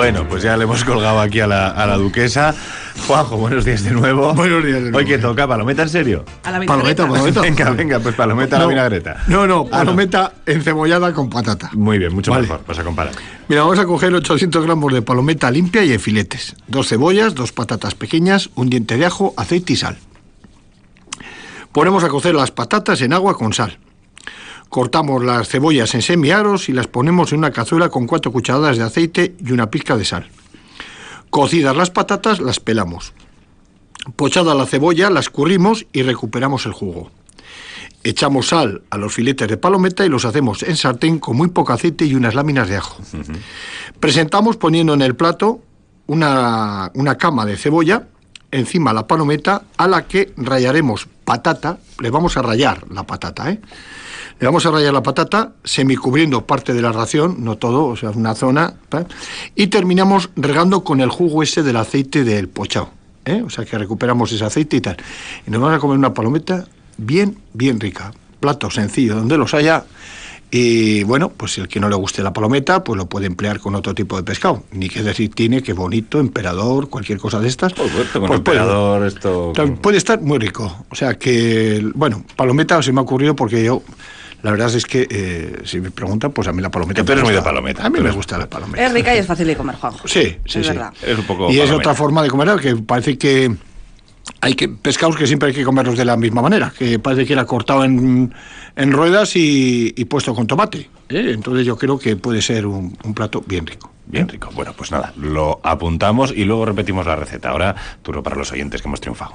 Bueno, pues ya le hemos colgado aquí a la duquesa. Juanjo, buenos días de nuevo. Buenos días de nuevo. Hoy que toca, ¿palometa en serio? A la vinagreta. Venga, pues palometa a la vinagreta. No, palometa encebollada con patata. Muy bien, mucho mejor, vas a comparar. Mira, vamos a coger 800 gramos de palometa limpia y en filetes, 2 cebollas, 2 patatas pequeñas, un diente de ajo, aceite y sal. Ponemos a cocer las patatas en agua con sal. Cortamos las cebollas en semiaros y las ponemos en una cazuela con 4 cucharadas de aceite y una pizca de sal. Cocidas las patatas, las pelamos. Pochada la cebolla, la escurrimos y recuperamos el jugo. Echamos sal a los filetes de palometa y los hacemos en sartén con muy poco aceite y unas láminas de ajo. Presentamos poniendo en el plato una cama de cebolla, encima la palometa, a la que rallaremos patata. Le vamos a rallar la patata, Le vamos a rallar la patata, semicubriendo parte de la ración, no todo, o sea, una zona, y terminamos regando con el jugo ese del aceite del pochado, O sea, que recuperamos ese aceite y tal. Y nos vamos a comer una palometa bien rica. Plato sencillo, donde los haya. Y bueno, pues el que no le guste la palometa, pues lo puede emplear con otro tipo de pescado. Ni que decir tiene, que bonito, emperador, cualquier cosa de estas. Con emperador, esto... Puede estar muy rico. O sea que, bueno, palometa se me ha ocurrido porque yo... La verdad es que, si me preguntan, pues a mí la palometa... Pero es muy de palometa. A mí me gusta la palometa. Es rica y es fácil de comer, Juanjo. Sí. Verdad. Es un poco y palometa. Es otra forma de comer, que parece que... pescados que siempre hay que comerlos de la misma manera, que parece que era cortado en ruedas y puesto con tomate. Entonces yo creo que puede ser un plato bien rico. Bien rico. Bueno, pues nada, lo apuntamos y luego repetimos la receta. Ahora, turno para los oyentes que hemos triunfado.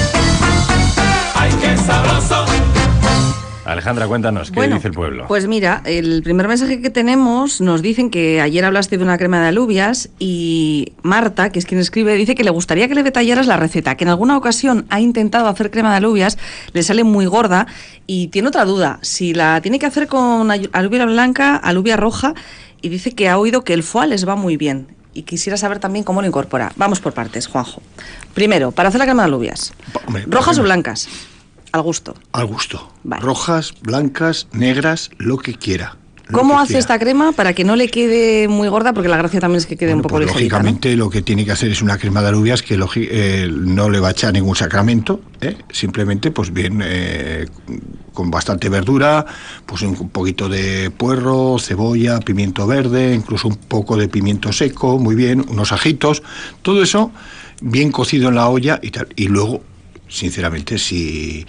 ¡Ay, qué sabroso! Alejandra, cuéntanos, ¿qué dice el pueblo? Pues mira, el primer mensaje que tenemos nos dicen que ayer hablaste de una crema de alubias y Marta, que es quien escribe, dice que le gustaría que le detallaras la receta, que en alguna ocasión ha intentado hacer crema de alubias, le sale muy gorda y tiene otra duda, si la tiene que hacer con alubia blanca, alubia roja, y dice que ha oído que el foie les va muy bien y quisiera saber también cómo lo incorpora. Vamos por partes, Juanjo. Primero, para hacer la crema de alubias, ¿rojas o blancas? Al gusto. Al gusto. Vale. Rojas, blancas, negras, lo que quiera. ¿Cómo hace esta crema para que no le quede muy gorda? Porque la gracia también es que quede un poco pues ligerita, lógicamente, ¿no? lo que tiene que hacer es una crema de alubias que no le va a echar ningún sacramento, simplemente pues bien, con bastante verdura, pues un poquito de puerro, cebolla, pimiento verde, incluso un poco de pimiento seco, muy bien, unos ajitos, todo eso bien cocido en la olla y tal, y luego, sinceramente, si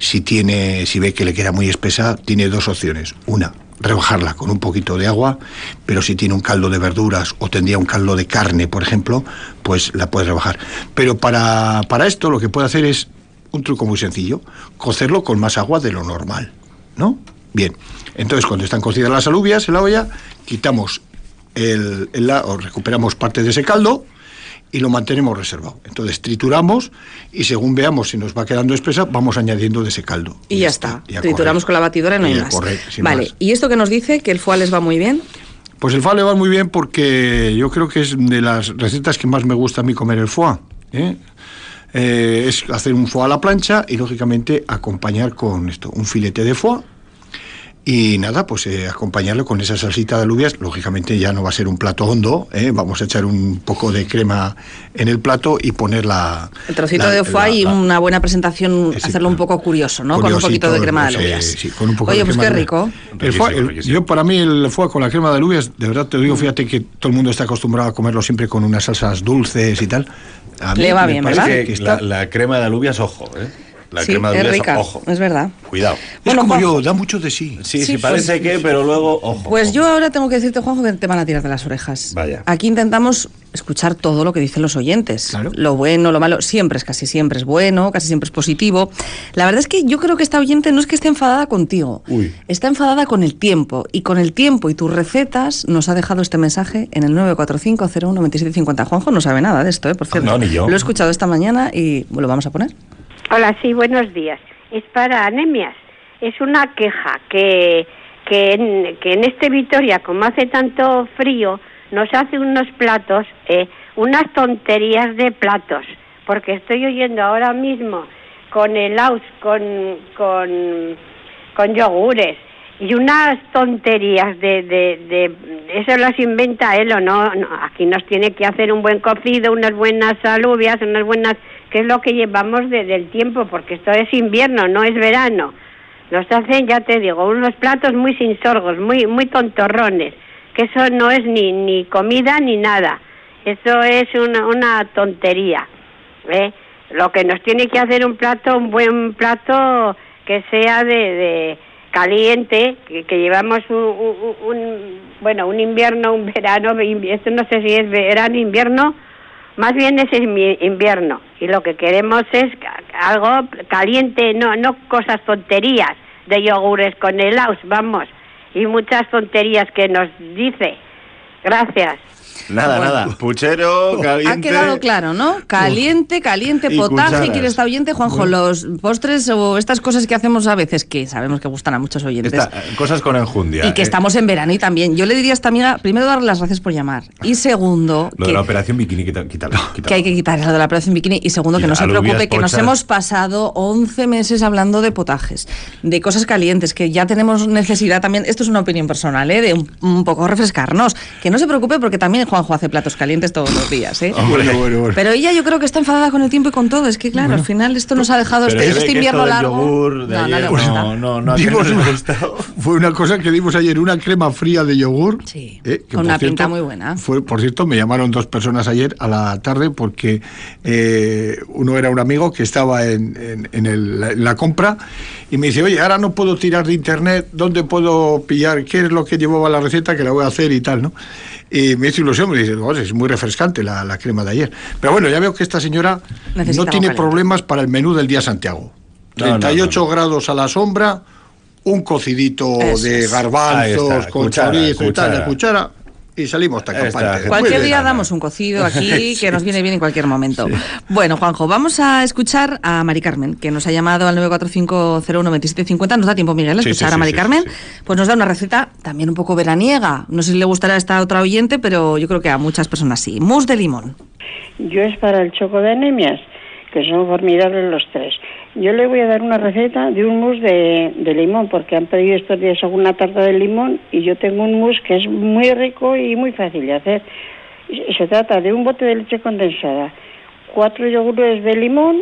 ve que le queda muy espesa, tiene 2 opciones. Una, rebajarla con un poquito de agua, pero si tiene un caldo de verduras o tendría un caldo de carne, por ejemplo, pues la puede rebajar. Pero para esto lo que puede hacer es un truco muy sencillo, cocerlo con más agua de lo normal, ¿no? Bien, entonces cuando están cocidas las alubias en la olla, quitamos o recuperamos parte de ese caldo y lo mantenemos reservado. Entonces trituramos y según veamos si nos va quedando espesa, vamos añadiendo de ese caldo. Y ya está. Trituramos con la batidora y no hay más. Vale, más. ¿Y esto que nos dice? ¿Que el foie les va muy bien? Pues el foie le va muy bien porque yo creo que es de las recetas que más me gusta a mí comer el foie. Es hacer un foie a la plancha y lógicamente acompañar con esto, un filete de foie. Y nada, pues acompañarlo con esa salsita de alubias. Lógicamente ya no va a ser un plato hondo, vamos a echar un poco de crema en el plato y poner el trocito de foie y una buena presentación, hacerlo un poco curioso, ¿no? Con un poquito de crema de alubias. Sí, con un poco Oye, de pues crema qué rico. Yo para mí el foie con la crema de alubias, de verdad te digo, fíjate que todo el mundo está acostumbrado a comerlo siempre con unas salsas dulces y tal. A mí le va bien, ¿verdad? Que la crema de alubias, ojo, La crema de alubias, es rica, ojo. Es verdad. Cuidado. Bueno, como yo, da mucho de sí. Sí, parece que, pero luego, ojo. Pues ojo. yo ahora tengo que decirte, Juanjo, que te van a tirar de las orejas. Vaya. Aquí intentamos escuchar todo lo que dicen los oyentes. Claro. Lo bueno, lo malo, casi siempre es bueno, casi siempre es positivo. La verdad es que yo creo que esta oyente no es que esté enfadada contigo. Está enfadada con el tiempo. Y con el tiempo y tus recetas nos ha dejado este mensaje en el 945-01-9750. Juanjo no sabe nada de esto, por cierto. No, ni yo. Lo he escuchado esta mañana y lo vamos a poner. Hola, sí, buenos días. Es para anemias. Es una queja que en este Vitoria, como hace tanto frío, nos hace unos platos, unas tonterías de platos, porque estoy oyendo ahora mismo con helados, con yogures y unas tonterías de eso las inventa él o no, aquí nos tiene que hacer un buen cocido, unas buenas alubias, unas buenas, que es lo que llevamos del tiempo, porque esto es invierno, no es verano. Nos hacen, ya te digo, unos platos muy sin sorgos, muy tontorrones, que eso no es ni comida ni nada, eso es una tontería, ¿eh? Lo que nos tiene que hacer un buen plato que sea de caliente, que llevamos un invierno, un verano, esto no sé si es verano, invierno, más bien es invierno, y lo que queremos es algo caliente, no cosas tonterías de yogures con helados, vamos, y muchas tonterías que nos dice. Gracias. Nada, puchero, caliente. Ha quedado claro, ¿no? Caliente, potaje, cucharas. ¿quiere estar oyente? Juanjo, los postres o estas cosas que hacemos a veces, que sabemos que gustan a muchos oyentes. Cosas con enjundia. Y que estamos en verano y también. Yo le diría a esta amiga, primero, darle las gracias por llamar. Y segundo... Lo de la operación bikini, quítalo. Que hay que quitar lo de la operación bikini. Y segundo, que no se preocupe, que nos hemos pasado 11 meses hablando de potajes, de cosas calientes, que ya tenemos necesidad también. Esto es una opinión personal, de un poco refrescarnos. Que no se preocupe porque también Juanjo hace platos calientes todos los días, Bueno. Pero ella yo creo que está enfadada con el tiempo y con todo. Es que claro, al final esto nos ha dejado este invierno largo. No le gusta. Fue una cosa que dimos ayer, una crema fría de yogur. Sí, que con una pinta muy buena. Por cierto, me llamaron 2 personas ayer a la tarde porque uno era un amigo que estaba en la compra y me dice, oye, ahora no puedo tirar de internet, ¿dónde puedo pillar? ¿Qué es lo que llevaba la receta? Que la voy a hacer y tal, ¿no? Y me hizo ilusión, me dice, es muy refrescante la crema de ayer. Pero bueno, ya veo que esta señora no tiene problemas para el menú del día Santiago. 38 grados a la sombra, un cocidito de garbanzos con chorizo y tal, de cuchara, y salimos tacampante. Cualquier día damos un cocido aquí que nos viene bien en cualquier momento. Sí. Bueno, Juanjo, vamos a escuchar a Mari Carmen, que nos ha llamado al 945012750. Nos da tiempo, Miguel, a escuchar a Mari Carmen. Pues nos da una receta también un poco veraniega. No sé si le gustará a esta otra oyente, pero yo creo que a muchas personas sí. Mousse de limón. Yo es para el choco de anemias, que son formidables los 3. Yo le voy a dar una receta de un mousse de limón, porque han pedido estos días alguna tarta de limón y yo tengo un mousse que es muy rico y muy fácil de hacer. Se trata de un bote de leche condensada, 4 yogures de limón,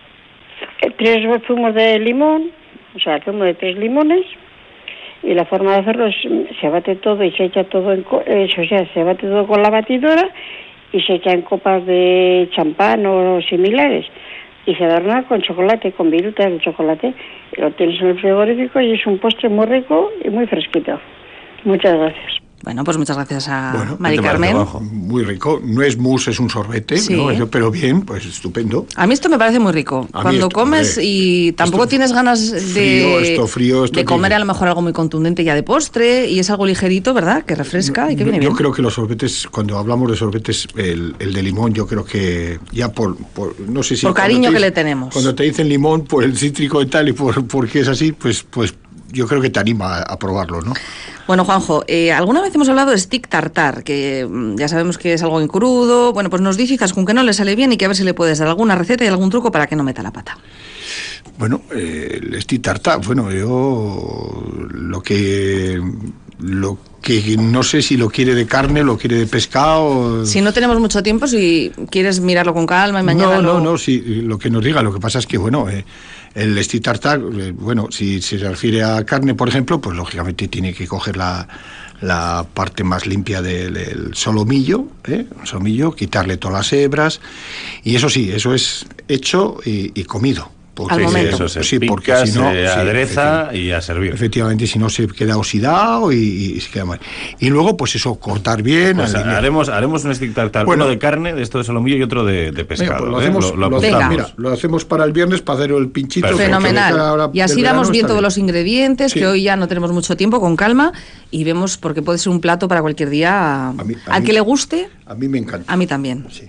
3 zumos de limón, o sea, zumo de 3 limones, y la forma de hacerlo es, se bate todo y se echa todo se bate todo con la batidora y se echa en copas de champán o similares. Y se adorna con chocolate, con virutas de chocolate. Lo tienes en el frigorífico y es un postre muy rico y muy fresquito. Muchas gracias. Bueno, pues muchas gracias a Mari Carmen. Muy rico. No es mousse, es un sorbete, sí, ¿no? Pero bien, pues estupendo. A mí esto me parece muy rico. Cuando comes y tampoco tienes ganas de comer a lo mejor algo muy contundente ya de postre, y es algo ligerito, ¿verdad? Que refresca y que viene bien. Yo creo que los sorbetes, cuando hablamos de sorbetes, el de limón, yo creo que ya por no sé si... Por cariño que le tenemos. Cuando te dicen limón, por el cítrico y tal, y porque es así, pues yo creo que te anima a probarlo, ¿no? Bueno, Juanjo, alguna vez hemos hablado de stick tartar, que ya sabemos que es algo en crudo. Bueno, pues nos dices con que no le sale bien y que a ver si le puedes dar alguna receta y algún truco para que no meta la pata. Bueno, el stick tartar, bueno, yo lo que no sé si lo quiere de carne, lo quiere de pescado. Si no tenemos mucho tiempo, si quieres mirarlo con calma y mañana... No, sí, lo que nos diga. Lo que pasa es que, bueno, el stick tartar, bueno, si se refiere a carne, por ejemplo, pues lógicamente tiene que coger la parte más limpia del solomillo, quitarle todas las hebras, y eso sí, eso es hecho y comido. Al momento. Eso se pica, si no, se adereza y a servir. Efectivamente, si no se queda oxidado y se queda mal. Y luego, pues eso, cortar bien. Pues haremos un stick tartar, uno de carne, de esto de solomillo, y otro de pescado. Venga, pues lo apuntamos. Lo hacemos para el viernes, para hacer el pinchito. Perfecto. Fenomenal. Y así damos bien todos los ingredientes, que hoy ya no tenemos mucho tiempo, con calma, y vemos, porque puede ser un plato para cualquier día. Al que le guste. A mí me encanta. A mí también. Sí.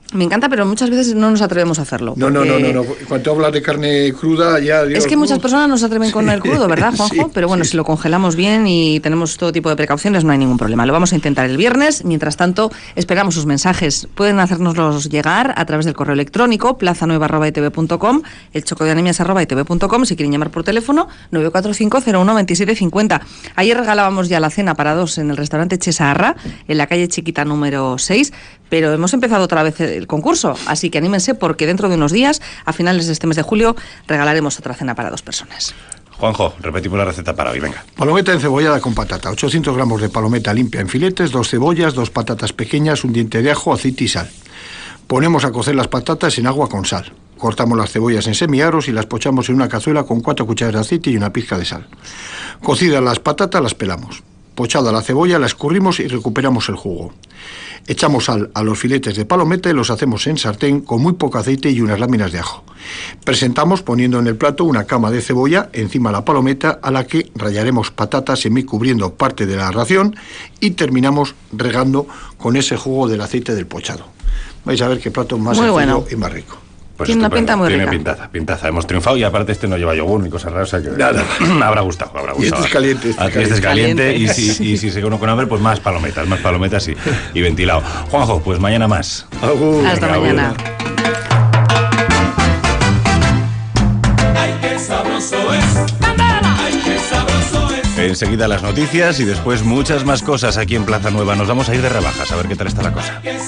Me encanta, pero muchas veces no nos atrevemos a hacerlo. No. Cuando hablas de carne cruda, ya... Dios, es que muchas personas no se atreven con el crudo, ¿verdad, Juanjo? Sí, pero bueno, si lo congelamos bien y tenemos todo tipo de precauciones, no hay ningún problema. Lo vamos a intentar el viernes. Mientras tanto, esperamos sus mensajes. Pueden hacérnoslos llegar a través del correo electrónico plazanueva@itv.com, el chocodeanemias@itv.com, si quieren llamar por teléfono 945-01-2750. Ayer regalábamos ya la cena para 2 en el restaurante Chesarra, en la calle Chiquita número 6, pero hemos empezado otra vez el concurso, así que anímense porque dentro de unos días, a finales de este mes de julio, regalaremos otra cena para 2 personas. Juanjo, repetimos la receta para hoy, venga. Palometa encebollada con patata, 800 gramos de palometa limpia en filetes, 2 cebollas, 2 patatas pequeñas, un diente de ajo, aceite y sal. Ponemos a cocer las patatas en agua con sal. Cortamos las cebollas en semiaros y las pochamos en una cazuela con 4 cucharadas de aceite y una pizca de sal. Cocidas las patatas, las pelamos. Pochada la cebolla, la escurrimos y recuperamos el jugo. Echamos sal a los filetes de palometa y los hacemos en sartén con muy poco aceite y unas láminas de ajo. Presentamos poniendo en el plato una cama de cebolla encima de la palometa a la que rallaremos patatas semicubriendo parte de la ración y terminamos regando con ese jugo del aceite del pochado. Vais a ver qué plato más sencillo y más rico. Pues tiene una pinta muy rica. Tiene pintaza. Hemos triunfado y aparte este no lleva yogur ni cosas raras. O sea que nada. Habrá gustado. Y este es caliente. Este es caliente. Y si se conoce con hambre, pues más palometas y ventilado. Juanjo, pues mañana más. Agur. Hasta mañana. Ay, qué sabroso es. Ay, qué sabroso es. Enseguida las noticias y después muchas más cosas aquí en Plaza Nueva. Nos vamos a ir de rebajas a ver qué tal está la cosa.